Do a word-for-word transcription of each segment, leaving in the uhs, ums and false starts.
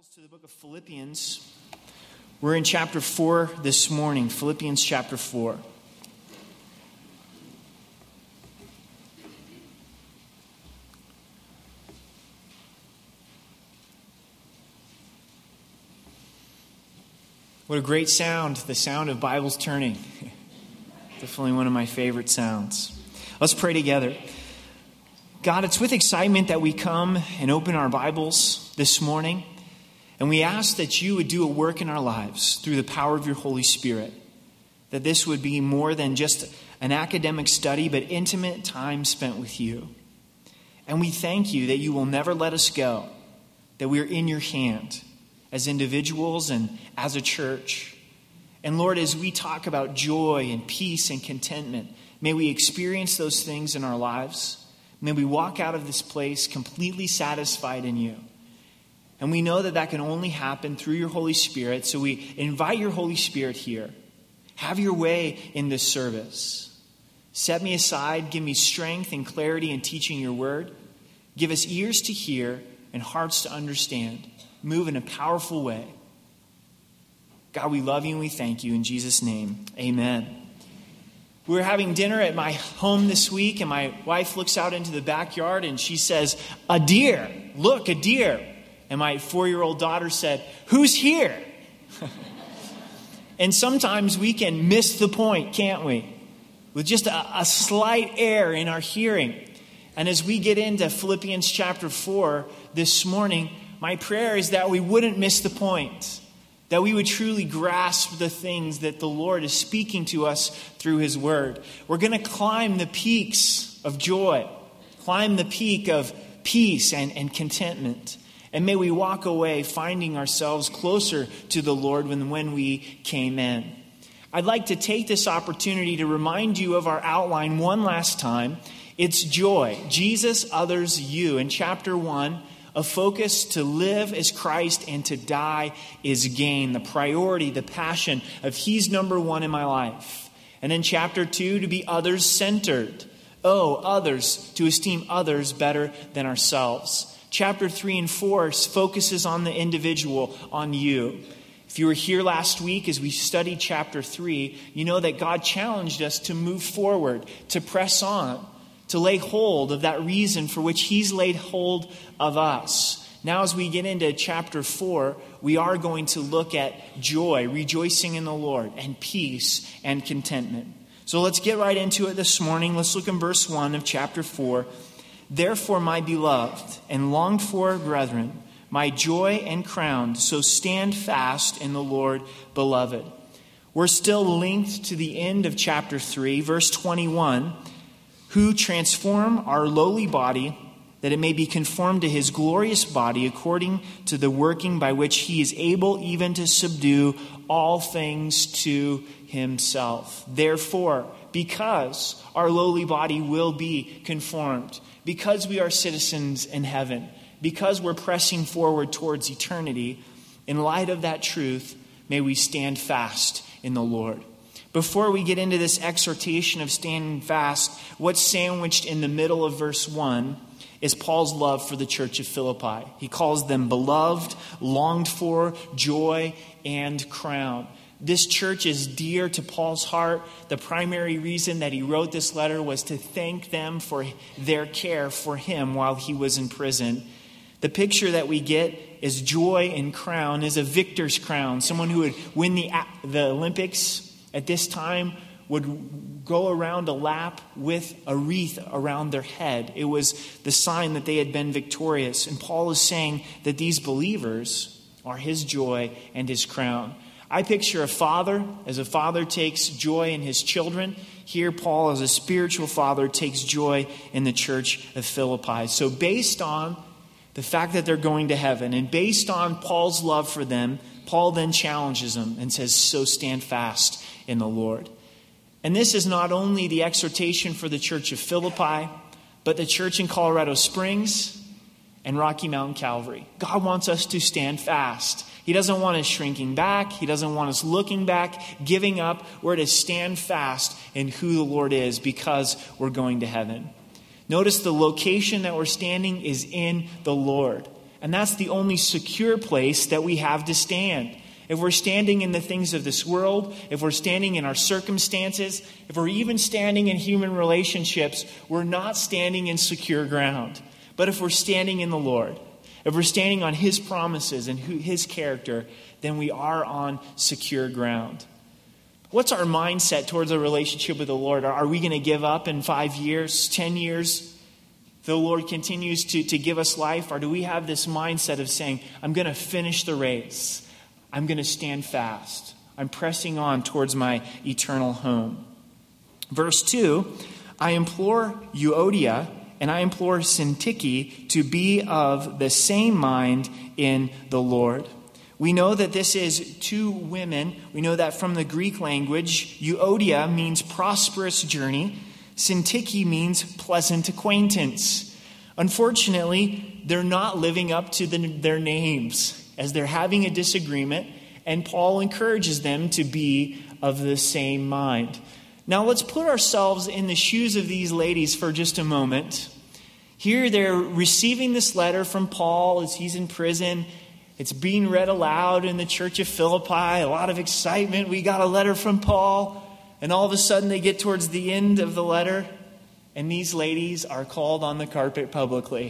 Bibles to the book of Philippians. We're in chapter four this morning, Philippians chapter four. What a great sound, the sound of Bibles turning. Definitely one of my favorite sounds. Let's pray together. God, it's with excitement that we come and open our Bibles this morning. And we ask that you would do a work in our lives through the power of your Holy Spirit. That this would be more than just an academic study, but intimate time spent with you. And we thank you that you will never let us go. That we are in your hand as individuals and as a church. And Lord, as we talk about joy and peace and contentment, may we experience those things in our lives. May we walk out of this place completely satisfied in you. And we know that that can only happen through your Holy Spirit. So we invite your Holy Spirit here. Have your way in this service. Set me aside. Give me strength and clarity in teaching your word. Give us ears to hear and hearts to understand. Move in a powerful way. God, we love you and we thank you. In Jesus' name, amen. We were having dinner at my home this week, and my wife looks out into the backyard and she says, "A deer. Look, a deer." And my four-year-old daughter said, "Who's here?" And sometimes we can miss the point, can't we? With just a, a slight error in our hearing. And as we get into Philippians chapter four this morning, my prayer is that we wouldn't miss the point. That we would truly grasp the things that the Lord is speaking to us through his word. We're going to climb the peaks of joy. Climb the peak of peace and, and contentment. And may we walk away finding ourselves closer to the Lord than when we came in. I'd like to take this opportunity to remind you of our outline one last time. It's joy. Jesus, others, you. In chapter one, a focus to live as Christ and to die is gain. The priority, the passion of he's number one in my life. And then chapter two, to be others-centered. Oh, others, to esteem others better than ourselves. Chapter three and four focuses on the individual, on you. If you were here last week as we studied chapter three, you know that God challenged us to move forward, to press on, to lay hold of that reason for which he's laid hold of us. Now as we get into chapter four, we are going to look at joy, rejoicing in the Lord, and peace and contentment. So let's get right into it this morning. Let's look in verse one of chapter four. "Therefore, my beloved and longed for brethren, my joy and crown, so stand fast in the Lord, beloved." We're still linked to the end of chapter three, verse twenty-one. "Who transform our lowly body, that it may be conformed to his glorious body, according to the working by which he is able even to subdue all things to himself." Therefore, because our lowly body will be conformed, because we are citizens in heaven, because we're pressing forward towards eternity, in light of that truth, may we stand fast in the Lord. Before we get into this exhortation of standing fast, what's sandwiched in the middle of verse one is Paul's love for the church of Philippi. He calls them beloved, longed for, joy, and crown. This church is dear to Paul's heart. The primary reason that he wrote this letter was to thank them for their care for him while he was in prison. The picture that we get is joy and crown is a victor's crown. Someone who would win the, the Olympics at this time would go around a lap with a wreath around their head. It was the sign that they had been victorious. And Paul is saying that these believers are his joy and his crown. I picture a father, as a father takes joy in his children. Here, Paul, as a spiritual father, takes joy in the church of Philippi. So based on the fact that they're going to heaven, and based on Paul's love for them, Paul then challenges them and says, "So stand fast in the Lord." And this is not only the exhortation for the church of Philippi, but the church in Colorado Springs and Rocky Mountain Calvary. God wants us to stand fast. He doesn't want us shrinking back. He doesn't want us looking back, giving up. We're to stand fast in who the Lord is because we're going to heaven. Notice the location that we're standing is in the Lord. And that's the only secure place that we have to stand. If we're standing in the things of this world, if we're standing in our circumstances, if we're even standing in human relationships, we're not standing in secure ground. But if we're standing in the Lord, if we're standing on His promises and His character, then we are on secure ground. What's our mindset towards a relationship with the Lord? Are we going to give up in five years, ten years? The Lord continues to, to give us life? Or do we have this mindset of saying, I'm going to finish the race. I'm going to stand fast. I'm pressing on towards my eternal home. Verse two, I implore Euodia and I implore Syntyche to be of the same mind in the Lord. We know that this is two women. We know that from the Greek language, Euodia means prosperous journey. Syntyche means pleasant acquaintance. Unfortunately, they're not living up to the, their names as they're having a disagreement, and Paul encourages them to be of the same mind. Now let's put ourselves in the shoes of these ladies for just a moment. Here they're receiving this letter from Paul as he's in prison. It's being read aloud in the church of Philippi. A lot of excitement. We got a letter from Paul. And all of a sudden they get towards the end of the letter, and these ladies are called on the carpet publicly.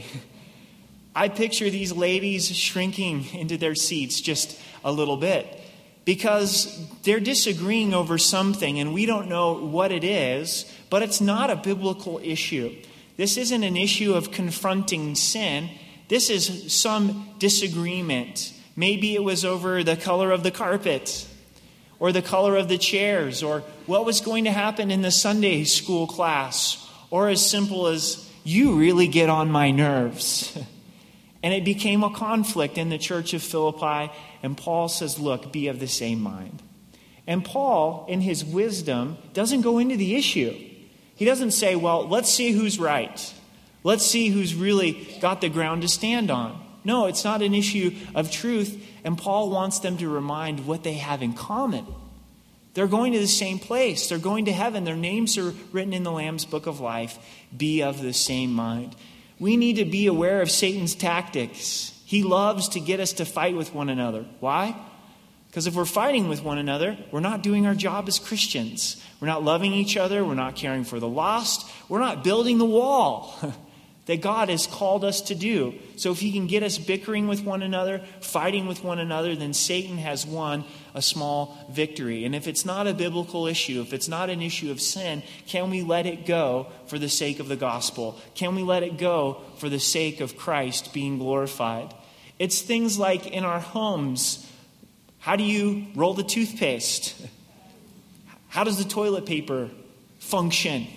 I picture these ladies shrinking into their seats just a little bit because they're disagreeing over something, and we don't know what it is, but it's not a biblical issue. This isn't an issue of confronting sin. This is some disagreement. Maybe it was over the color of the carpet, or the color of the chairs, or what was going to happen in the Sunday school class, or as simple as, you really get on my nerves. And it became a conflict in the church of Philippi, and Paul says, look, be of the same mind. And Paul, in his wisdom, doesn't go into the issue. He doesn't say, well, let's see who's right. Let's see who's really got the ground to stand on. No, it's not an issue of truth. And Paul wants them to remind what they have in common. They're going to the same place. They're going to heaven. Their names are written in the Lamb's Book of Life. Be of the same mind. We need to be aware of Satan's tactics. He loves to get us to fight with one another. Why? Because if we're fighting with one another, we're not doing our job as Christians. We're not loving each other. We're not caring for the lost. We're not building the wall that God has called us to do. So if he can get us bickering with one another, fighting with one another, then Satan has won a small victory. And if it's not a biblical issue, if it's not an issue of sin, can we let it go for the sake of the gospel? Can we let it go for the sake of Christ being glorified? It's things like in our homes, how do you roll the toothpaste? How does the toilet paper function?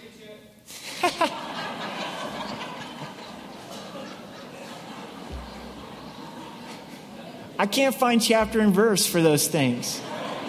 I can't find chapter and verse for those things.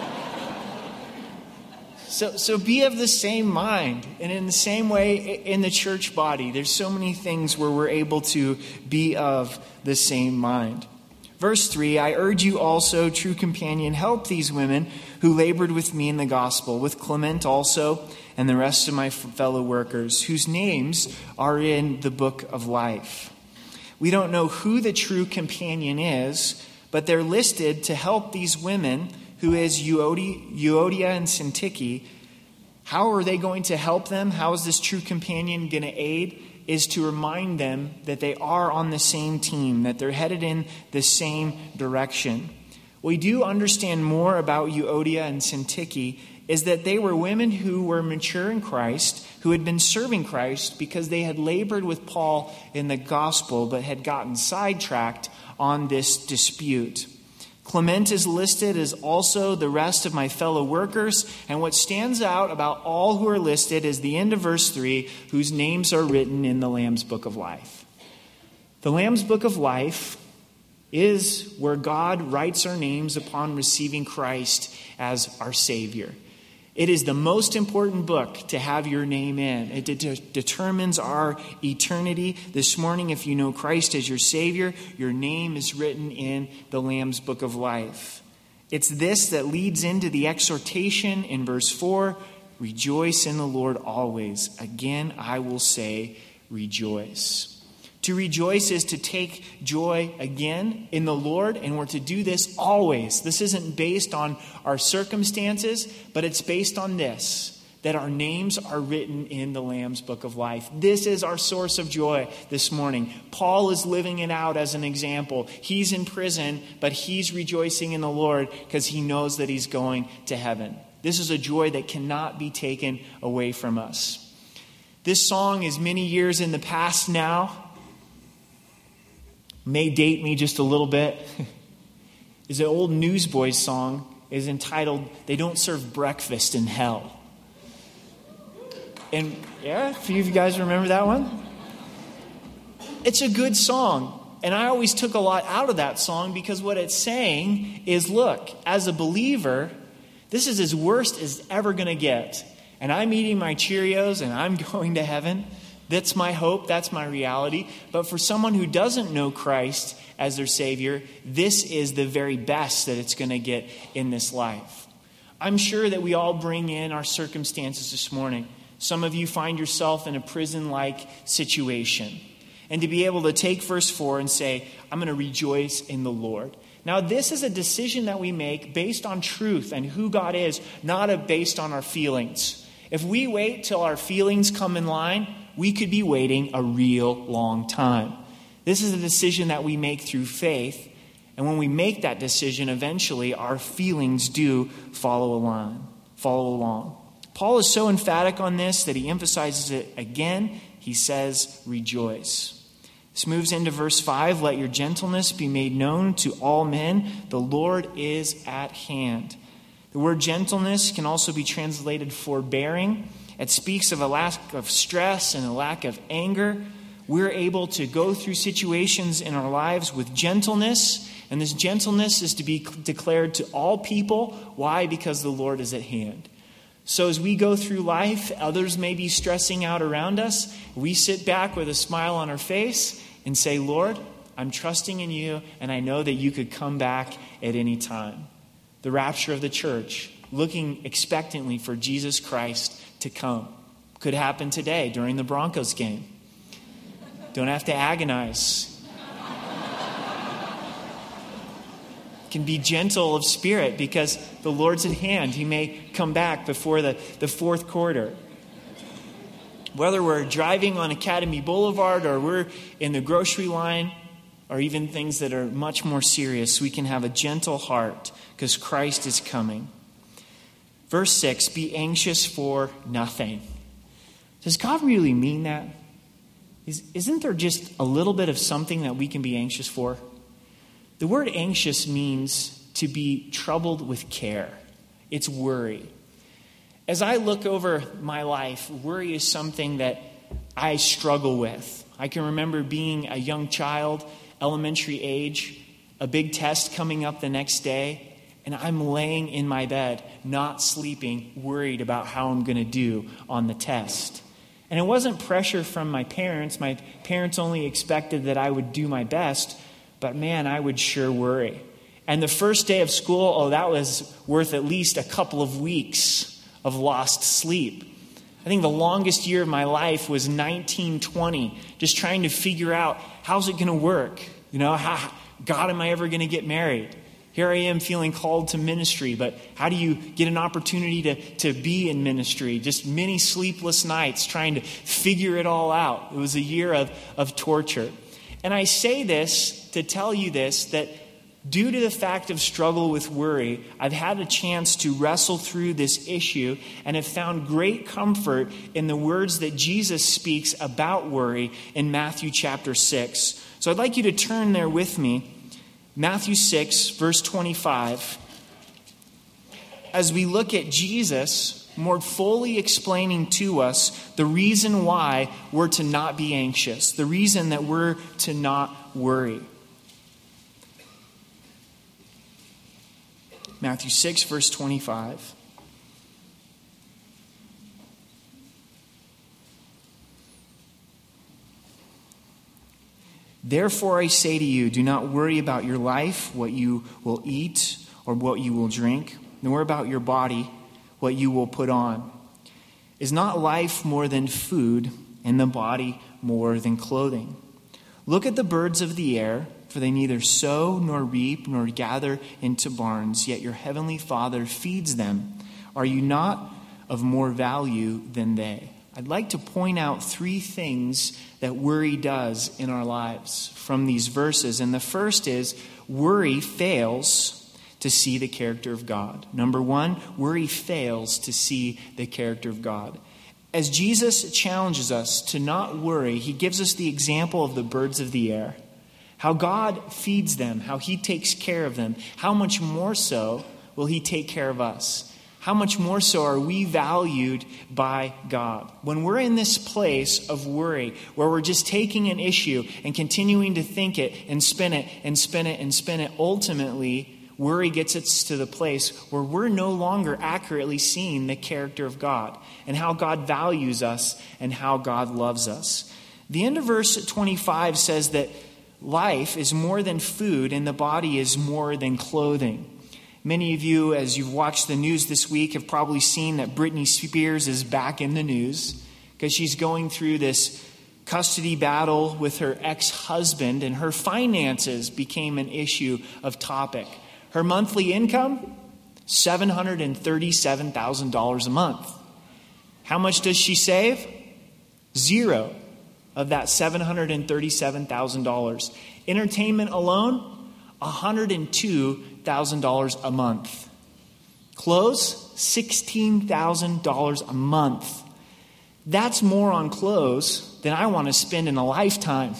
So, so be of the same mind. And in the same way, in the church body, there's so many things where we're able to be of the same mind. Verse three, I urge you also, true companion, help these women who labored with me in the gospel, with Clement also and the rest of my fellow workers, whose names are in the book of life. We don't know who the true companion is, but they're listed to help these women, who is Euodia, Euodia and Syntyche. How are they going to help them? How is this true companion going to aid? Is to remind them that they are on the same team, that they're headed in the same direction. We do understand more about Euodia and Syntyche is that they were women who were mature in Christ, who had been serving Christ because they had labored with Paul in the gospel, but had gotten sidetracked on this dispute. Clement is listed as also the rest of my fellow workers, and what stands out about all who are listed is the end of verse three, whose names are written in the Lamb's Book of Life. The Lamb's Book of Life is where God writes our names upon receiving Christ as our Savior. It is the most important book to have your name in. It de- determines our eternity. This morning, if you know Christ as your Savior, your name is written in the Lamb's Book of Life. It's this that leads into the exhortation in verse four, rejoice in the Lord always. Again, I will say, rejoice. To rejoice is to take joy again in the Lord, and we're to do this always. This isn't based on our circumstances, but it's based on this, that our names are written in the Lamb's Book of Life. This is our source of joy this morning. Paul is living it out as an example. He's in prison, but he's rejoicing in the Lord because he knows that he's going to heaven. This is a joy that cannot be taken away from us. This song is many years in the past now. May date me just a little bit. Is an old Newsboys song is entitled, "They Don't Serve Breakfast in Hell." And yeah, a few of you guys remember that one? It's a good song. And I always took a lot out of that song because what it's saying is, look, as a believer, this is as worst as ever going to get. And I'm eating my Cheerios and I'm going to heaven. That's my hope. That's my reality. But for someone who doesn't know Christ as their Savior, this is the very best that it's going to get in this life. I'm sure that we all bring in our circumstances this morning. Some of you find yourself in a prison-like situation. And to be able to take verse four and say, I'm going to rejoice in the Lord. Now, this is a decision that we make based on truth and who God is, not a, based on our feelings. If we wait till our feelings come in line, we could be waiting a real long time. This is a decision that we make through faith. And when we make that decision, eventually our feelings do follow along. Follow along. Paul is so emphatic on this that he emphasizes it again. He says, rejoice. This moves into verse five. Let your gentleness be made known to all men. The Lord is at hand. The word gentleness can also be translated forbearing. It speaks of a lack of stress and a lack of anger. We're able to go through situations in our lives with gentleness. And this gentleness is to be declared to all people. Why? Because the Lord is at hand. So as we go through life, others may be stressing out around us. We sit back with a smile on our face and say, Lord, I'm trusting in you, and I know that you could come back at any time. The rapture of the church, looking expectantly for Jesus Christ to come. Could happen today during the Broncos game. Don't have to agonize. Can be gentle of spirit because the Lord's at hand. He may come back before the, the fourth quarter. Whether we're driving on Academy Boulevard or we're in the grocery line or even things that are much more serious, we can have a gentle heart because Christ is coming. Verse six, be anxious for nothing. Does God really mean that? Is, isn't there just a little bit of something that we can be anxious for? The word anxious means to be troubled with care. It's worry. As I look over my life, worry is something that I struggle with. I can remember being a young child, elementary age, a big test coming up the next day, and I'm laying in my bed, not sleeping, worried about how I'm going to do on the test. And it wasn't pressure from my parents. My parents only expected that I would do my best. But man, I would sure worry. And the first day of school, oh, that was worth at least a couple of weeks of lost sleep. I think the longest year of my life was nineteen twenty, just trying to figure out, how's it going to work? You know, how, God, am I ever going to get married? Here I am feeling called to ministry, but how do you get an opportunity to, to be in ministry? Just many sleepless nights trying to figure it all out. It was a year of, of torture. And I say this to tell you this, that due to the fact of struggle with worry, I've had a chance to wrestle through this issue and have found great comfort in the words that Jesus speaks about worry in Matthew chapter six. So I'd like you to turn there with me. Matthew six, verse twenty-five. As we look at Jesus more fully explaining to us the reason why we're to not be anxious, the reason that we're to not worry. Matthew six, verse twenty-five. Therefore I say to you, do not worry about your life, what you will eat or what you will drink, nor about your body, what you will put on. Is not life more than food, and the body more than clothing? Look at the birds of the air, for they neither sow nor reap nor gather into barns, yet your heavenly Father feeds them. Are you not of more value than they? I'd like to point out three things that worry does in our lives from these verses. And the first is worry fails to see the character of God. Number one, worry fails to see the character of God. As Jesus challenges us to not worry, he gives us the example of the birds of the air. How God feeds them, how he takes care of them. How much more so will he take care of us? How much more so are we valued by God? When we're in this place of worry, where we're just taking an issue and continuing to think it and spin it and spin it and spin it, ultimately, worry gets us to the place where we're no longer accurately seeing the character of God and how God values us and how God loves us. The end of verse twenty-five says that life is more than food and the body is more than clothing. Many of you, as you've watched the news this week, have probably seen that Britney Spears is back in the news because she's going through this custody battle with her ex-husband, and her finances became an issue of topic. Her monthly income, seven hundred thirty-seven thousand dollars a month. How much does she save? Zero of that seven hundred thirty-seven thousand dollars. Entertainment alone, one hundred two thousand dollars a month. Clothes, sixteen thousand dollars a month. That's more on clothes than I want to spend in a lifetime.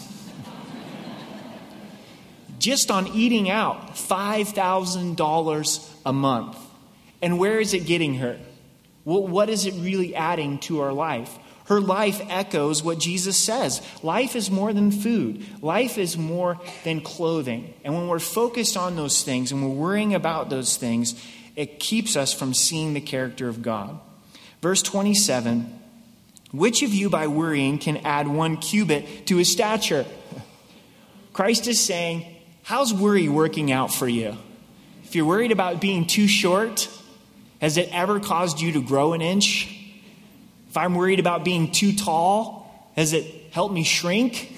Just on eating out, five thousand dollars a month. And where is it getting her? Well, what is it really adding to our life? Her life echoes what Jesus says. Life is more than food. Life is more than clothing. And when we're focused on those things and we're worrying about those things, it keeps us from seeing the character of God. Verse twenty-seven, which of you by worrying can add one cubit to his stature? Christ is saying, how's worry working out for you? If you're worried about being too short, has it ever caused you to grow an inch? If I'm worried about being too tall, has it helped me shrink?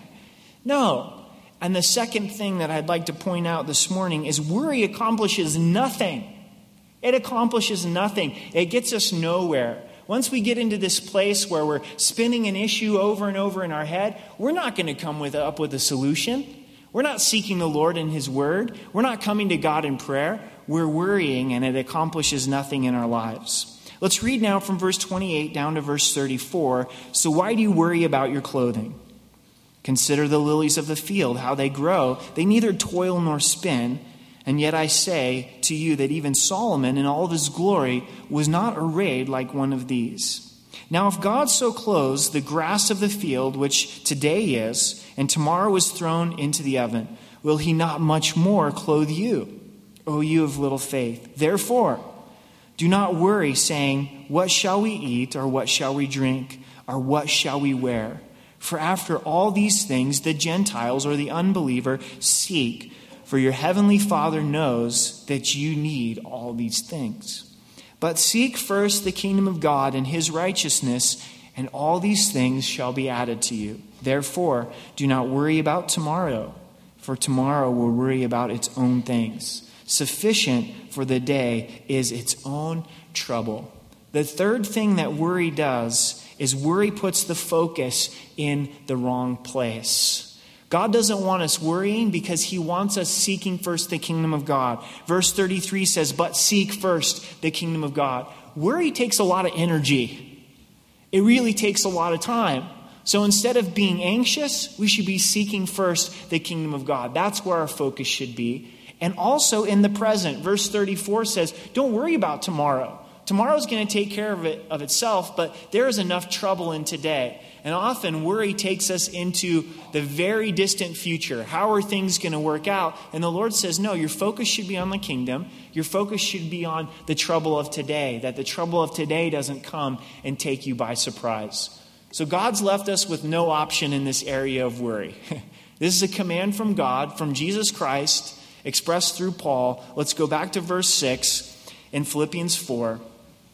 No. And the second thing that I'd like to point out this morning is worry accomplishes nothing. It accomplishes nothing. It gets us nowhere. Once we get into this place where we're spinning an issue over and over in our head, we're not going to come with, up with a solution. We're not seeking the Lord in his word. We're not coming to God in prayer. We're worrying, and it accomplishes nothing in our lives. Let's read now from verse twenty-eight down to verse thirty-four. So why do you worry about your clothing? Consider the lilies of the field, how they grow. They neither toil nor spin. And yet I say to you that even Solomon in all of his glory was not arrayed like one of these. Now if God so clothes the grass of the field, which today is, and tomorrow is thrown into the oven, will he not much more clothe you, O you of little faith? Therefore, do not worry, saying, what shall we eat, or what shall we drink, or what shall we wear? For after all these things the Gentiles or the unbeliever seek, for your heavenly Father knows that you need all these things. But seek first the kingdom of God and his righteousness, and all these things shall be added to you. Therefore, do not worry about tomorrow, for tomorrow will worry about its own things. Sufficient for the day is its own trouble. The third thing that worry does is worry puts the focus in the wrong place. God doesn't want us worrying because he wants us seeking first the kingdom of God. Verse thirty-three says, but seek first the kingdom of God. Worry takes a lot of energy. It really takes a lot of time. So instead of being anxious, we should be seeking first the kingdom of God. That's where our focus should be. And also in the present. Verse thirty-four says, don't worry about tomorrow. Tomorrow's going to take care of it of itself, but there is enough trouble in today. And often worry takes us into the very distant future. How are things going to work out? And the Lord says, no, your focus should be on the kingdom. Your focus should be on the trouble of today, that the trouble of today doesn't come and take you by surprise. So God's left us with no option in this area of worry. This is a command from God, from Jesus Christ, expressed through Paul. Let's go back to verse six in Philippians four.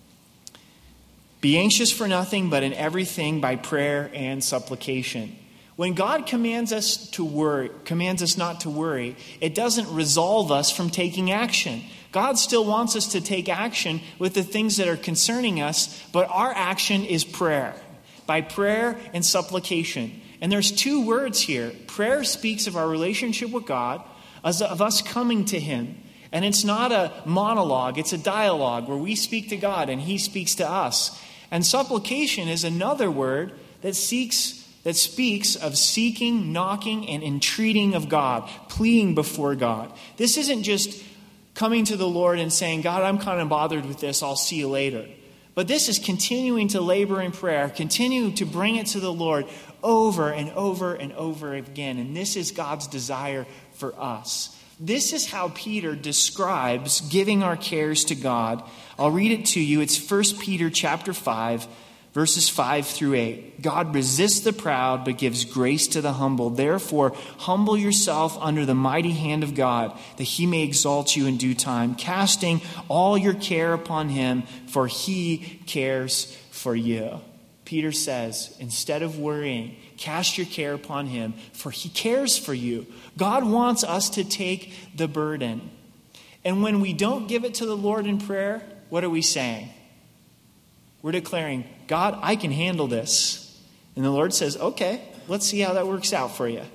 Be anxious for nothing, but in everything by prayer and supplication. When God commands us to worry, commands us not to worry, it doesn't resolve us from taking action. God still wants us to take action with the things that are concerning us, but our action is prayer, by prayer and supplication. And there's two words here. Prayer speaks of our relationship with God, of us coming to him. And it's not a monologue, it's a dialogue where we speak to God and he speaks to us. And supplication is another word that seeks that speaks of seeking, knocking, and entreating of God, pleading before God. This isn't just coming to the Lord and saying, God, I'm kind of bothered with this, I'll see you later. But this is continuing to labor in prayer, continuing to bring it to the Lord over and over and over again. And this is God's desire for us. This is how Peter describes giving our cares to God. I'll read it to you. It's First Peter chapter five, verses five through eight. God resists the proud, but gives grace to the humble. Therefore, humble yourself under the mighty hand of God, that he may exalt you in due time, casting all your care upon him, for he cares for you. Peter says, instead of worrying, cast your care upon him, for he cares for you. God wants us to take the burden. And when we don't give it to the Lord in prayer, what are we saying? We're declaring, God, I can handle this. And the Lord says, okay, let's see how that works out for you.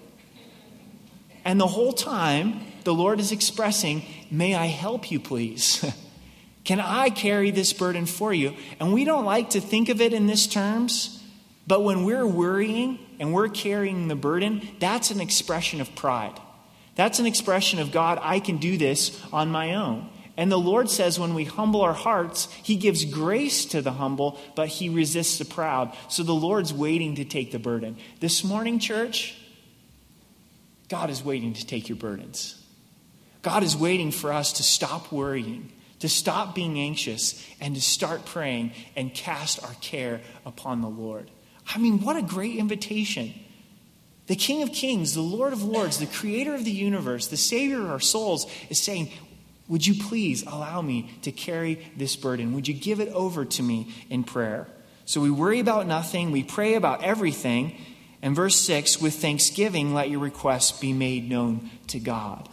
And the whole time, the Lord is expressing, may I help you, please? Can I carry this burden for you? And we don't like to think of it in these terms, but when we're worrying and we're carrying the burden, that's an expression of pride. That's an expression of, God, I can do this on my own. And the Lord says when we humble our hearts, he gives grace to the humble, but he resists the proud. So the Lord's waiting to take the burden. This morning, church, God is waiting to take your burdens. God is waiting for us to stop worrying, to stop being anxious, and to start praying and cast our care upon the Lord. I mean, what a great invitation. The King of Kings, the Lord of Lords, the creator of the universe, the Savior of our souls is saying, would you please allow me to carry this burden? Would you give it over to me in prayer? So we worry about nothing. We pray about everything. And verse six, with thanksgiving, let your requests be made known to God.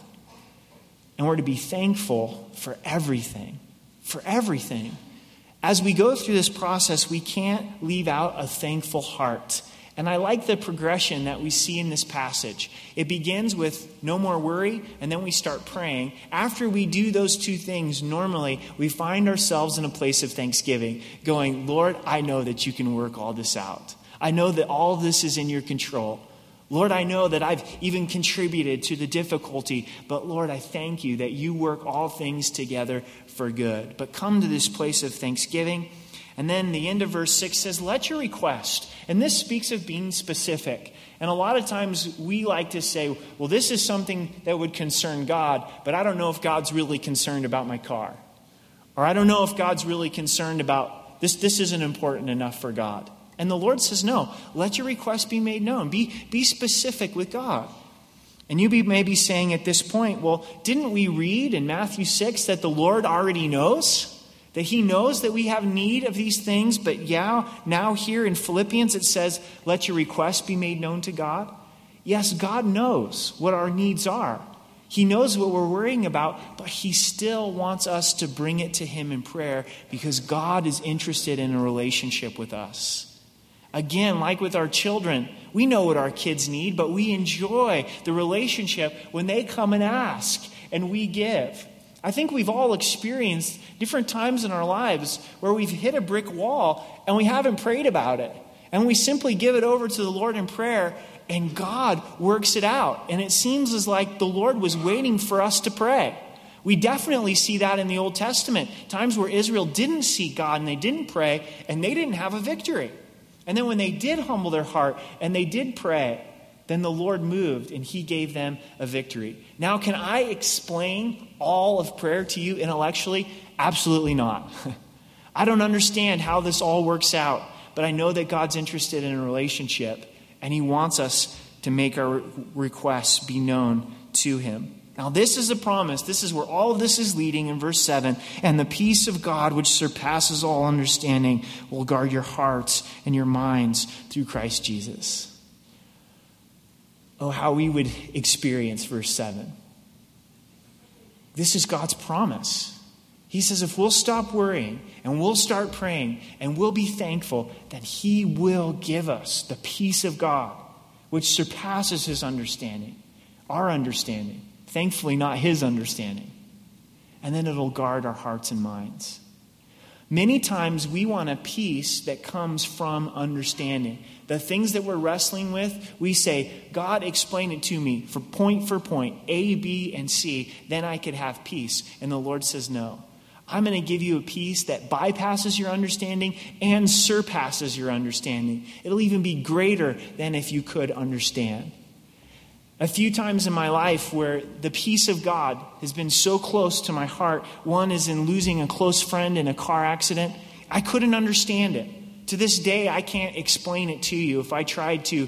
And we're to be thankful for everything. For everything. As we go through this process, we can't leave out a thankful heart. And I like the progression that we see in this passage. It begins with no more worry, and then we start praying. After we do those two things, normally we find ourselves in a place of thanksgiving, going, Lord, I know that you can work all this out. I know that all this is in your control. Lord, I know that I've even contributed to the difficulty, but Lord, I thank you that you work all things together for good. But come to this place of thanksgiving. And then the end of verse six says, let your request. And this speaks of being specific. And a lot of times we like to say, well, this is something that would concern God, but I don't know if God's really concerned about my car. Or I don't know if God's really concerned about this. This isn't important enough for God. And the Lord says, no, let your request be made known. Be, be specific with God. And you be, may be saying at this point, well, didn't we read in Matthew six that the Lord already knows? That he knows that we have need of these things, but yeah, now here in Philippians it says, let your requests be made known to God. Yes, God knows what our needs are. He knows what we're worrying about, but he still wants us to bring it to him in prayer because God is interested in a relationship with us. Again, like with our children, we know what our kids need, but we enjoy the relationship when they come and ask and we give. I think we've all experienced different times in our lives where we've hit a brick wall and we haven't prayed about it. And we simply give it over to the Lord in prayer and God works it out. And it seems as like the Lord was waiting for us to pray. We definitely see that in the Old Testament. Times where Israel didn't seek God and they didn't pray and they didn't have a victory. And then when they did humble their heart and they did pray, then the Lord moved and he gave them a victory. Now, can I explain all of prayer to you intellectually? Absolutely not. I don't understand how this all works out, but I know that God's interested in a relationship and he wants us to make our requests be known to him. Now, this is a promise. This is where all of this is leading in verse seven. And the peace of God, which surpasses all understanding, will guard your hearts and your minds through Christ Jesus. oh, how we would experience verse seven. This is God's promise. He says if we'll stop worrying and we'll start praying and we'll be thankful, that he will give us the peace of God, which surpasses his understanding, our understanding. Thankfully, not his understanding. And then it'll guard our hearts and minds. Many times we want a peace that comes from understanding. The things that we're wrestling with, we say, God, explain it to me for point for point, A, B, and C. Then I could have peace. And the Lord says, no. I'm going to give you a peace that bypasses your understanding and surpasses your understanding. It'll even be greater than if you could understand. A few times in my life where the peace of God has been so close to my heart. One is in losing a close friend in a car accident. I couldn't understand it. To this day, I can't explain it to you. If I tried to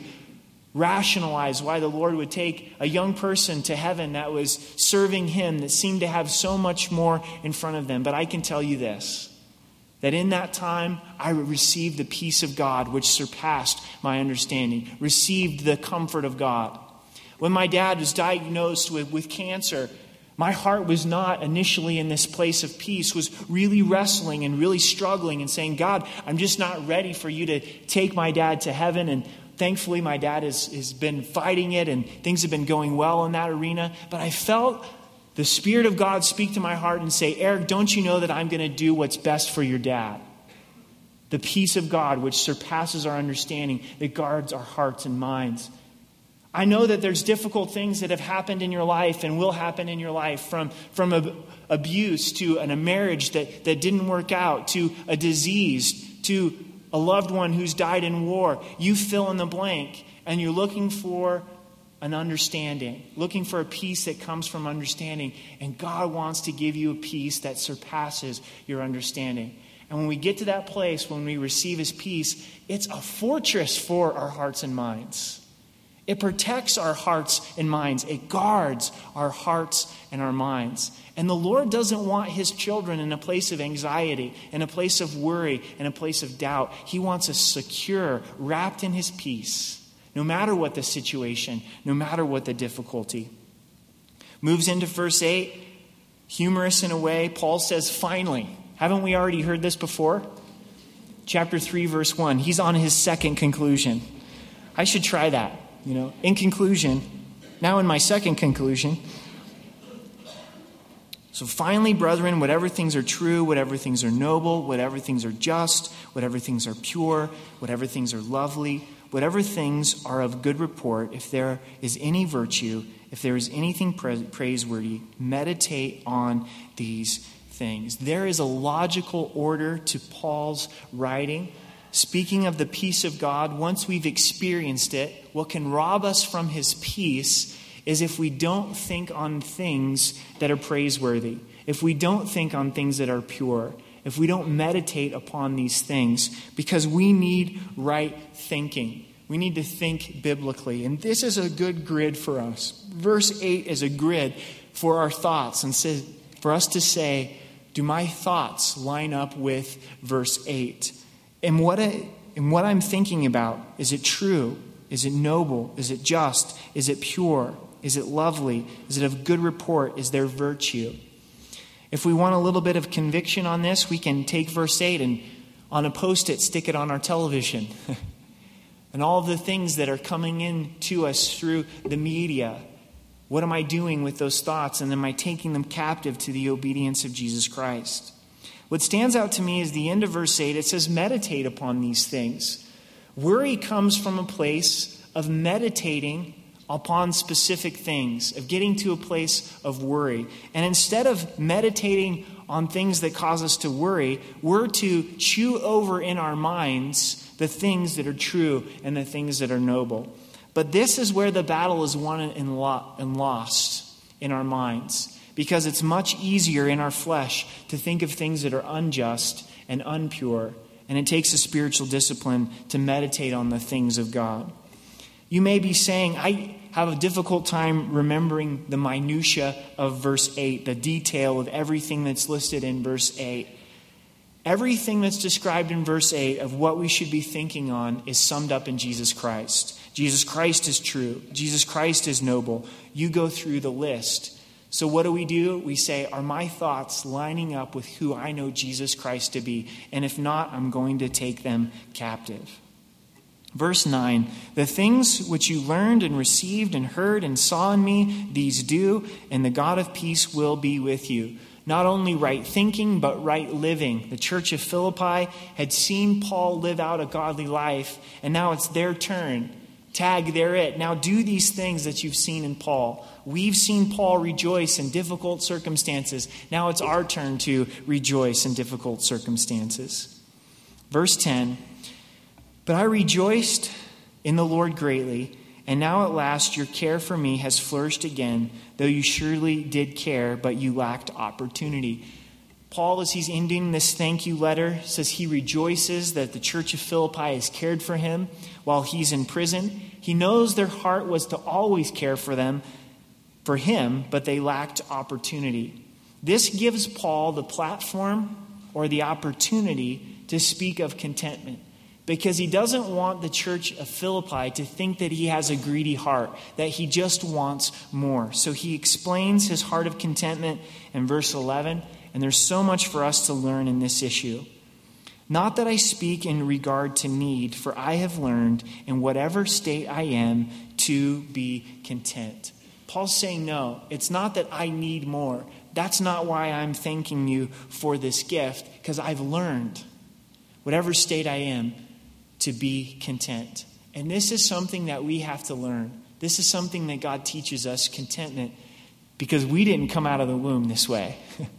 rationalize why the Lord would take a young person to heaven that was serving him, that seemed to have so much more in front of them. But I can tell you this, that in that time, I received the peace of God, which surpassed my understanding, received the comfort of God. When my dad was diagnosed with, with cancer, my heart was not initially in this place of peace, was really wrestling and really struggling and saying, God, I'm just not ready for you to take my dad to heaven. And thankfully, my dad has, has been fighting it and things have been going well in that arena. But I felt the Spirit of God speak to my heart and say, Eric, don't you know that I'm going to do what's best for your dad? The peace of God, which surpasses our understanding, that guards our hearts and minds. I know that there's difficult things that have happened in your life and will happen in your life, from, from ab- abuse to an, a marriage that, that didn't work out, to a disease, to a loved one who's died in war. You fill in the blank, and you're looking for an understanding, looking for a peace that comes from understanding. And God wants to give you a peace that surpasses your understanding. And when we get to that place, when we receive his peace, it's a fortress for our hearts and minds. It protects our hearts and minds. It guards our hearts and our minds. And the Lord doesn't want his children in a place of anxiety, in a place of worry, in a place of doubt. He wants us secure, wrapped in his peace, no matter what the situation, no matter what the difficulty. Moves into verse eight, humorous in a way. Paul says, finally. Haven't we already heard this before? Chapter three, verse one. He's on his second conclusion. I should try that. You know, in conclusion, now in my second conclusion. So finally, brethren, whatever things are true, whatever things are noble, whatever things are just, whatever things are pure, whatever things are lovely, whatever things are of good report, if there is any virtue, if there is anything pra- praiseworthy, meditate on these things. There is a logical order to Paul's writing. Speaking of the peace of God, once we've experienced it, what can rob us from his peace is if we don't think on things that are praiseworthy, if we don't think on things that are pure, if we don't meditate upon these things, because we need right thinking. We need to think biblically. And this is a good grid for us. Verse eight is a grid for our thoughts, and says, for us to say, do my thoughts line up with verse eight? And what, I, and what I'm thinking about, is it true? Is it noble? Is it just? Is it pure? Is it lovely? Is it of good report? Is there virtue? If we want a little bit of conviction on this, we can take verse eight and on a post-it stick it on our television. And all the things that are coming in to us through the media. What am I doing with those thoughts? And am I taking them captive to the obedience of Jesus Christ? What stands out to me is the end of verse eight. It says, meditate upon these things. Worry comes from a place of meditating upon specific things, of getting to a place of worry. And instead of meditating on things that cause us to worry, we're to chew over in our minds the things that are true and the things that are noble. But this is where the battle is won and lost in our minds. Because it's much easier in our flesh to think of things that are unjust and unpure. And it takes a spiritual discipline to meditate on the things of God. You may be saying, I have a difficult time remembering the minutia of verse eight, the detail of everything that's listed in verse eight. Everything that's described in verse eight of what we should be thinking on is summed up in Jesus Christ. Jesus Christ is true. Jesus Christ is noble. You go through the list. So what do we do? We say, are my thoughts lining up with who I know Jesus Christ to be? And if not, I'm going to take them captive. Verse nine, the things which you learned and received and heard and saw in me, these do, and the God of peace will be with you. Not only right thinking, but right living. The church of Philippi had seen Paul live out a godly life, and now it's their turn. Tag, they're it. Now do these things that you've seen in Paul. We've seen Paul rejoice in difficult circumstances. Now it's our turn to rejoice in difficult circumstances. Verse ten, but I rejoiced in the Lord greatly, and now at last your care for me has flourished again, though you surely did care, but you lacked opportunity. Paul, as he's ending this thank you letter, says he rejoices that the church of Philippi has cared for him while he's in prison. He knows their heart was to always care for them, for him, but they lacked opportunity. This gives Paul the platform or the opportunity to speak of contentment, because he doesn't want the church of Philippi to think that he has a greedy heart, that he just wants more. So he explains his heart of contentment in verse eleven, and there's so much for us to learn in this issue. Not that I speak in regard to need, for I have learned in whatever state I am to be content. Paul's saying, no, it's not that I need more. That's not why I'm thanking you for this gift, because I've learned, whatever state I am, to be content. And this is something that we have to learn. This is something that God teaches us, contentment, because we didn't come out of the womb this way.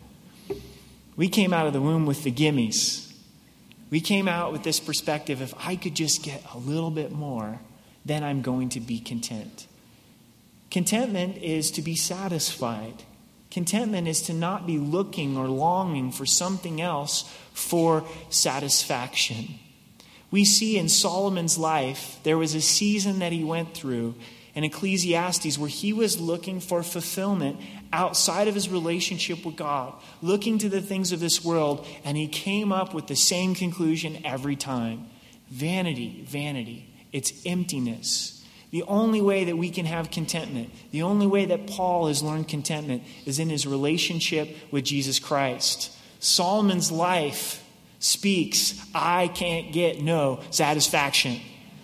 We came out of the womb with the gimmies. We came out with this perspective, if I could just get a little bit more, then I'm going to be content. Contentment is to be satisfied. Contentment is to not be looking or longing for something else for satisfaction. We see in Solomon's life, there was a season that he went through in Ecclesiastes where he was looking for fulfillment outside of his relationship with God, looking to the things of this world, and he came up with the same conclusion every time. Vanity, vanity. It's emptiness. The only way that we can have contentment, the only way that Paul has learned contentment is in his relationship with Jesus Christ. Solomon's life speaks, I can't get no satisfaction.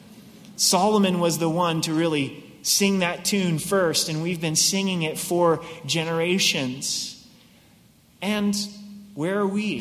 Solomon was the one to really sing that tune first, and we've been singing it for generations. And where are we?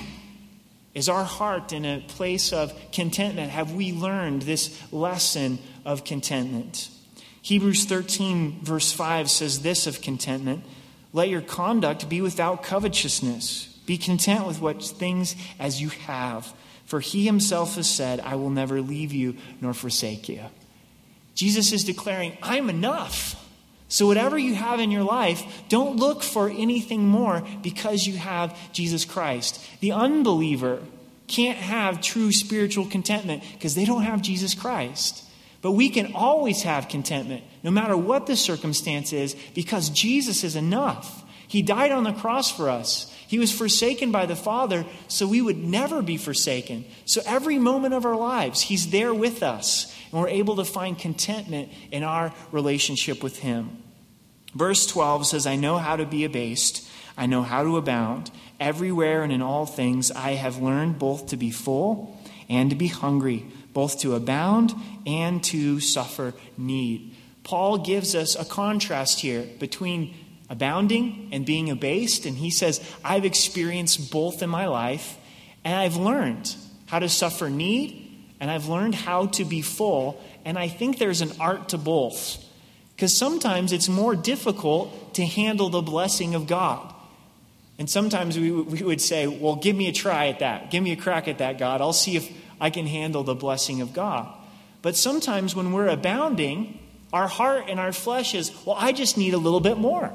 Is our heart in a place of contentment? Have we learned this lesson of contentment? Hebrews thirteen verse five says this of contentment, let your conduct be without covetousness. Be content with what things as you have. For he himself has said, I will never leave you nor forsake you. Jesus is declaring, I'm enough. So whatever you have in your life, don't look for anything more because you have Jesus Christ. The unbeliever can't have true spiritual contentment because they don't have Jesus Christ. But we can always have contentment, no matter what the circumstance is, because Jesus is enough. He died on the cross for us. He was forsaken by the Father, so we would never be forsaken. So every moment of our lives, he's there with us. And we're able to find contentment in our relationship with him. Verse twelve says, I know how to be abased. I know how to abound. Everywhere and in all things I have learned both to be full and to be hungry, both to abound and to suffer need. Paul gives us a contrast here between abounding and being abased. And he says, I've experienced both in my life, and I've learned how to suffer need, and I've learned how to be full. And I think there's an art to both, because sometimes it's more difficult to handle the blessing of God. And sometimes we, we would say, well, give me a try at that. Give me a crack at that, God. I'll see if I can handle the blessing of God. But sometimes when we're abounding, our heart and our flesh is, well, I just need a little bit more.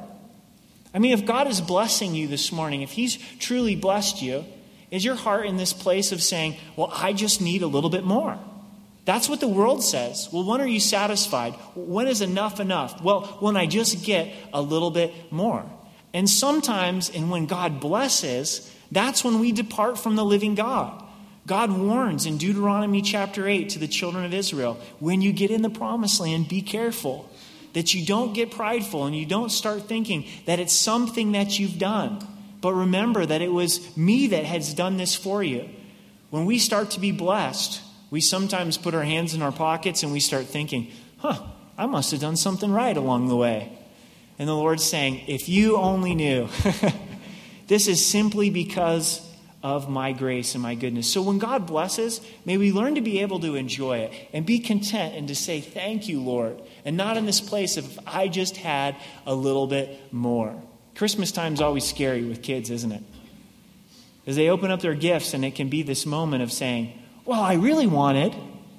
I mean, if God is blessing you this morning, if he's truly blessed you, is your heart in this place of saying, well, I just need a little bit more? That's what the world says. Well, when are you satisfied? When is enough enough? Well, when I just get a little bit more. And sometimes, and when God blesses, that's when we depart from the living God. God warns in Deuteronomy chapter eight to the children of Israel, when you get in the promised land, be careful that you don't get prideful and you don't start thinking that it's something that you've done. But remember that it was me that has done this for you. When we start to be blessed, we sometimes put our hands in our pockets and we start thinking, huh, I must have done something right along the way. And the Lord's saying, if you only knew, this is simply because of my grace and my goodness. So when God blesses, may we learn to be able to enjoy it and be content and to say, thank you, Lord. And not in this place of, I just had a little bit more. Christmas time is always scary with kids, isn't it? As they open up their gifts and it can be this moment of saying, well, I really wanted.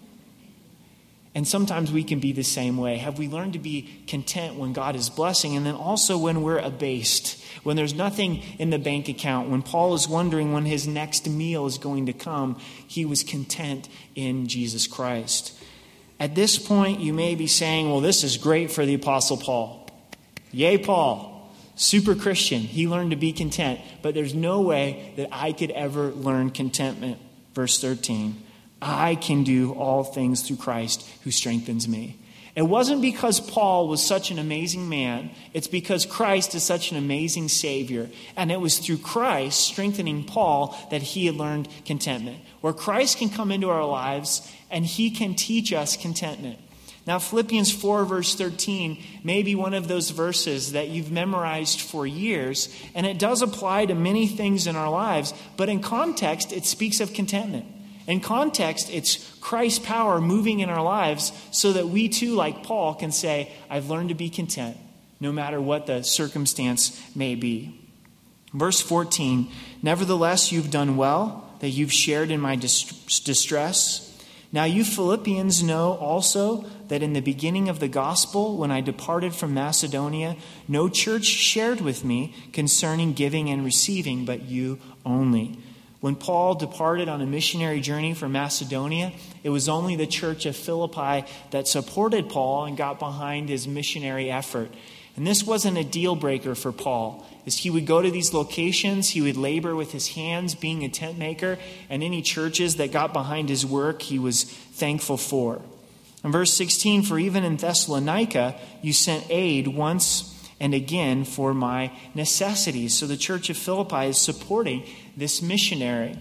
And sometimes we can be the same way. Have we learned to be content when God is blessing? And then also when we're abased, when there's nothing in the bank account, when Paul is wondering when his next meal is going to come, he was content in Jesus Christ. At this point, you may be saying, well, this is great for the Apostle Paul. Yay, Paul. Super Christian. He learned to be content. But there's no way that I could ever learn contentment. Verse thirteen. I can do all things through Christ who strengthens me. It wasn't because Paul was such an amazing man. It's because Christ is such an amazing Savior. And it was through Christ strengthening Paul that he had learned contentment. Where Christ can come into our lives and he can teach us contentment. Now, Philippians four verse thirteen may be one of those verses that you've memorized for years. And it does apply to many things in our lives. But in context, it speaks of contentment. In context, it's Christ's power moving in our lives so that we too, like Paul, can say, I've learned to be content, no matter what the circumstance may be. Verse fourteen, nevertheless, you've done well, that you've shared in my distress. Now you Philippians know also that in the beginning of the gospel, when I departed from Macedonia, no church shared with me concerning giving and receiving, but you only. When Paul departed on a missionary journey from Macedonia, it was only the church of Philippi that supported Paul and got behind his missionary effort. And this wasn't a deal breaker for Paul. As he would go to these locations, he would labor with his hands, being a tent maker, and any churches that got behind his work, he was thankful for. In verse sixteen, for even in Thessalonica, you sent aid once and again for my necessities. So the church of Philippi is supporting this missionary.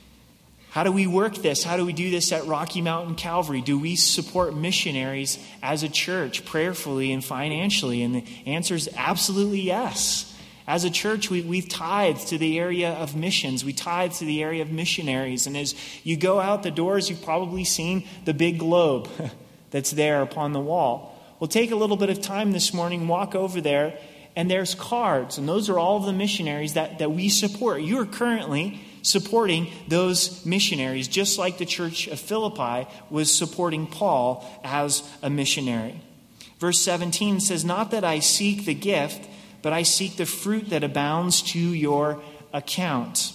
How do we work this? How do we do this at Rocky Mountain Calvary? Do we support missionaries as a church prayerfully and financially? And the answer is absolutely yes. As a church, we, we've tithed to the area of missions. We tithe to the area of missionaries. And as you go out the doors, you've probably seen the big globe that's there upon the wall. Well, take a little bit of time this morning, walk over there, and there's cards. And those are all of the missionaries that, that we support. You are currently supporting those missionaries, just like the church of Philippi was supporting Paul as a missionary. Verse seventeen says, not that I seek the gift, but I seek the fruit that abounds to your account.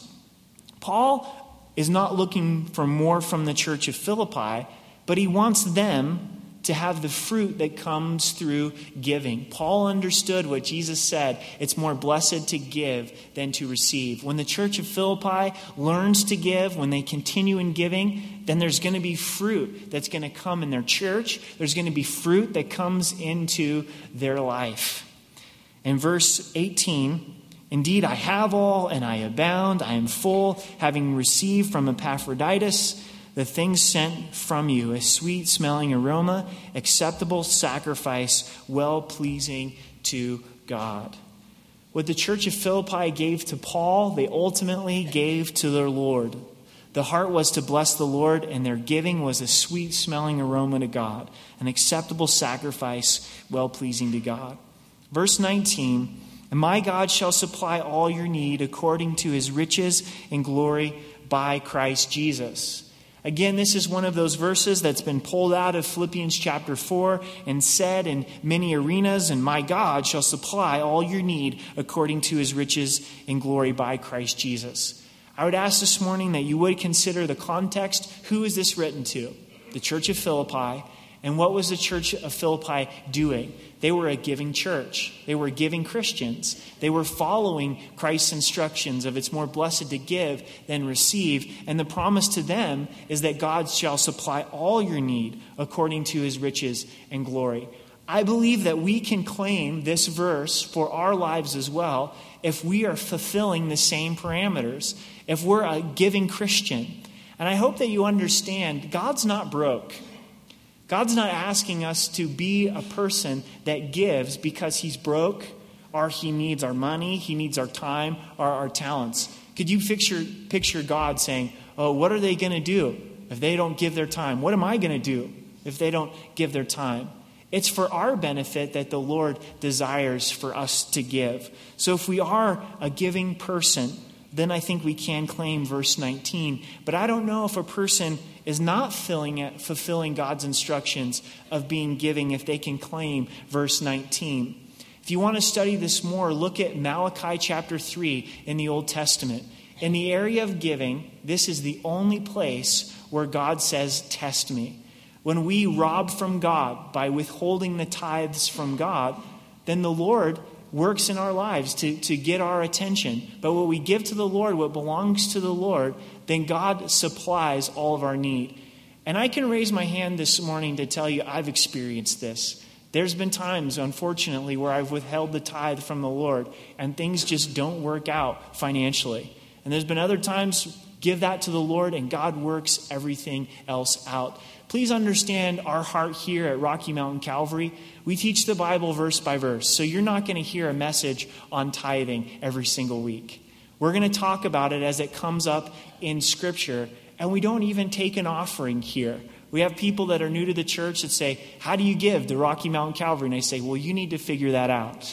Paul is not looking for more from the church of Philippi, but he wants them to have the fruit that comes through giving. Paul understood what Jesus said. It's more blessed to give than to receive. When the church of Philippi learns to give, when they continue in giving, then there's going to be fruit that's going to come in their church. There's going to be fruit that comes into their life. In verse eighteen, indeed, I have all and I abound. I am full, having received from Epaphroditus the things sent from you, a sweet-smelling aroma, acceptable sacrifice, well-pleasing to God. What the church of Philippi gave to Paul, they ultimately gave to their Lord. The heart was to bless the Lord, and their giving was a sweet-smelling aroma to God, an acceptable sacrifice, well-pleasing to God. Verse nineteen, and my God shall supply all your need according to his riches and glory by Christ Jesus. Again, this is one of those verses that's been pulled out of Philippians chapter four and said in many arenas, and my God shall supply all your need according to his riches and glory by Christ Jesus. I would ask this morning that you would consider the context. Who is this written to? The church of Philippi. And what was the church of Philippi doing? They were a giving church. They were giving Christians. They were following Christ's instructions of it's more blessed to give than receive. And the promise to them is that God shall supply all your need according to his riches and glory. I believe that we can claim this verse for our lives as well if we are fulfilling the same parameters, if we're a giving Christian. And I hope that you understand, God's not broke. God's not asking us to be a person that gives because he's broke or he needs our money, he needs our time or our talents. Could you picture, picture God saying, oh, what are they going to do if they don't give their time? What am I going to do if they don't give their time? It's for our benefit that the Lord desires for us to give. So if we are a giving person, then I think we can claim verse nineteen. But I don't know if a person is not filling it, fulfilling God's instructions of being giving if they can claim verse nineteen. If you want to study this more, look at Malachi chapter three in the Old Testament. In the area of giving, this is the only place where God says, test me. When we rob from God by withholding the tithes from God, then the Lord works in our lives to, to get our attention. But when we give to the Lord what belongs to the Lord, then God supplies all of our need. And I can raise my hand this morning to tell you I've experienced this. There's been times, unfortunately, where I've withheld the tithe from the Lord and things just don't work out financially. And there's been other times, give that to the Lord and God works everything else out. Please understand our heart here at Rocky Mountain Calvary. We teach the Bible verse by verse. So you're not going to hear a message on tithing every single week. We're going to talk about it as it comes up in Scripture. And we don't even take an offering here. We have people that are new to the church that say, how do you give to Rocky Mountain Calvary? And I say, well, you need to figure that out.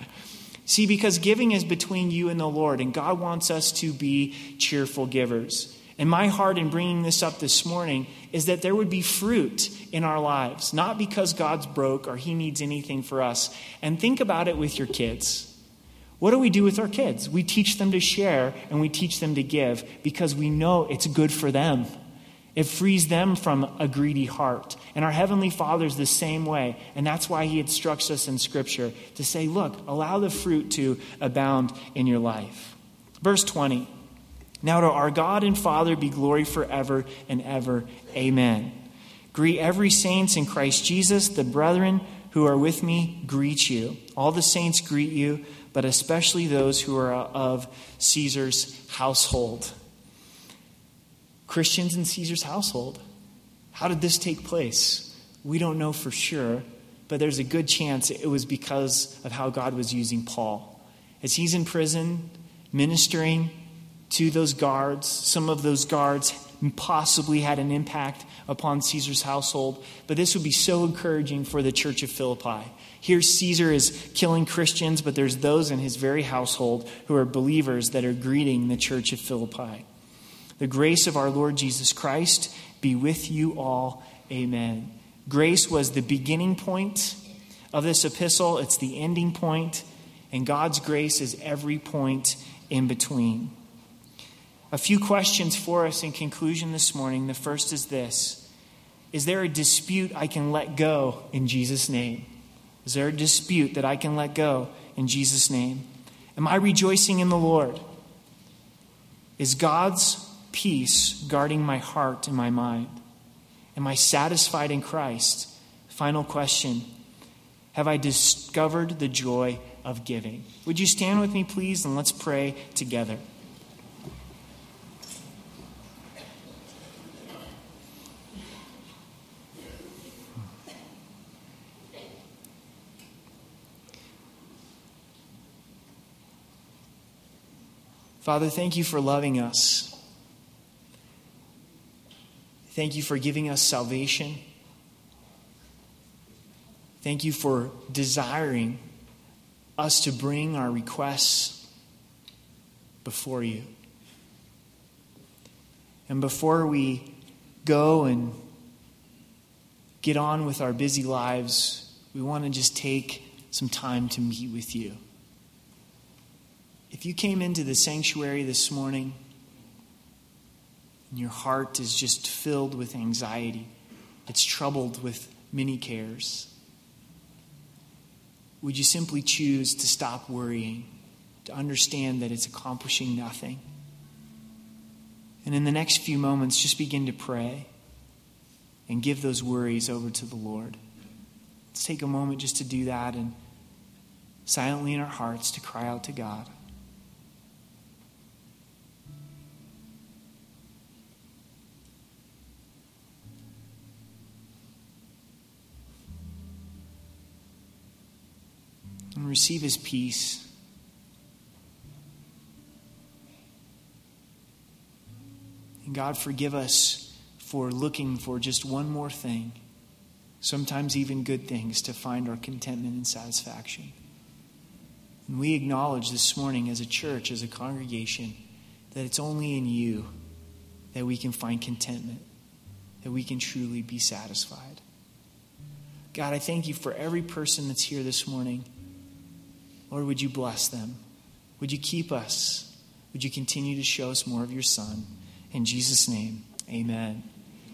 See, because giving is between you and the Lord. And God wants us to be cheerful givers. And my heart in bringing this up this morning is that there would be fruit in our lives, not because God's broke or he needs anything for us. And think about it with your kids. What do we do with our kids? We teach them to share and we teach them to give because we know it's good for them. It frees them from a greedy heart. And our Heavenly Father's the same way. And that's why he instructs us in Scripture to say, look, allow the fruit to abound in your life. Verse twenty. Now to our God and Father be glory forever and ever. Amen. Greet every saints in Christ Jesus. The brethren who are with me greet you. All the saints greet you, but especially those who are of Caesar's household. Christians in Caesar's household. How did this take place? We don't know for sure, but there's a good chance it was because of how God was using Paul. As he's in prison, ministering to those guards, some of those guards possibly had an impact upon Caesar's household, but this would be so encouraging for the church of Philippi. Here Caesar is killing Christians, but there's those in his very household who are believers that are greeting the church of Philippi. The grace of our Lord Jesus Christ be with you all. Amen. Grace was the beginning point of this epistle. It's the ending point, and God's grace is every point in between. A few questions for us in conclusion this morning. The first is this. Is there a dispute I can let go in Jesus' name? Is there a dispute that I can let go in Jesus' name? Am I rejoicing in the Lord? Is God's peace guarding my heart and my mind? Am I satisfied in Christ? Final question. Have I discovered the joy of giving? Would you stand with me, please, and let's pray together. Father, thank you for loving us. Thank you for giving us salvation. Thank you for desiring us to bring our requests before you. And before we go and get on with our busy lives, we want to just take some time to meet with you. If you came into the sanctuary this morning and your heart is just filled with anxiety, it's troubled with many cares? Would you simply choose to stop worrying, to understand that it's accomplishing nothing? And in the next few moments, just begin to pray and give those worries over to the Lord. Let's take a moment just to do that and silently in our hearts to cry out to God. And receive his peace. And God, forgive us for looking for just one more thing, sometimes even good things, to find our contentment and satisfaction. And we acknowledge this morning as a church, as a congregation, that it's only in you that we can find contentment, that we can truly be satisfied. God, I thank you for every person that's here this morning. Lord, would you bless them? Would you keep us? Would you continue to show us more of your Son? In Jesus' name, amen.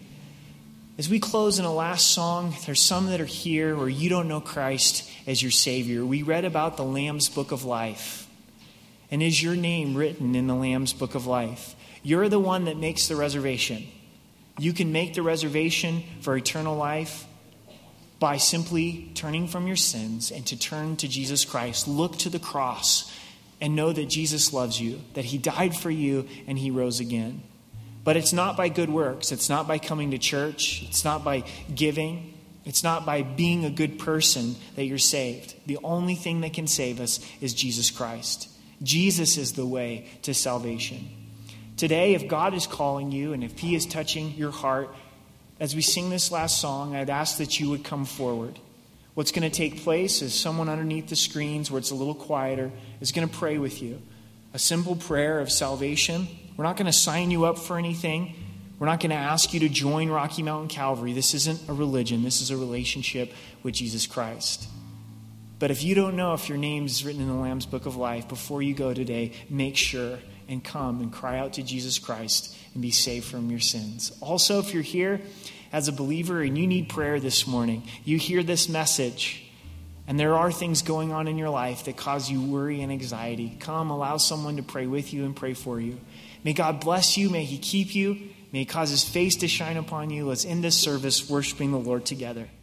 As we close in a last song, there's some that are here where you don't know Christ as your Savior. We read about the Lamb's Book of Life. And is your name written in the Lamb's Book of Life? You're the one that makes the reservation. You can make the reservation for eternal life by simply turning from your sins and to turn to Jesus Christ. Look to the cross and know that Jesus loves you, that he died for you and he rose again. But it's not by good works. It's not by coming to church. It's not by giving. It's not by being a good person that you're saved. The only thing that can save us is Jesus Christ. Jesus is the way to salvation. Today, if God is calling you and if he is touching your heart, as we sing this last song, I'd ask that you would come forward. What's going to take place is someone underneath the screens where it's a little quieter is going to pray with you. A simple prayer of salvation. We're not going to sign you up for anything. We're not going to ask you to join Rocky Mountain Calvary. This isn't a religion. This is a relationship with Jesus Christ. But if you don't know if your name is written in the Lamb's Book of Life, before you go today, make sure and come and cry out to Jesus Christ and be saved from your sins. Also, if you're here as a believer and you need prayer this morning, you hear this message, and there are things going on in your life that cause you worry and anxiety, come, allow someone to pray with you and pray for you. May God bless you. May he keep you. May he cause his face to shine upon you. Let's end this service worshiping the Lord together.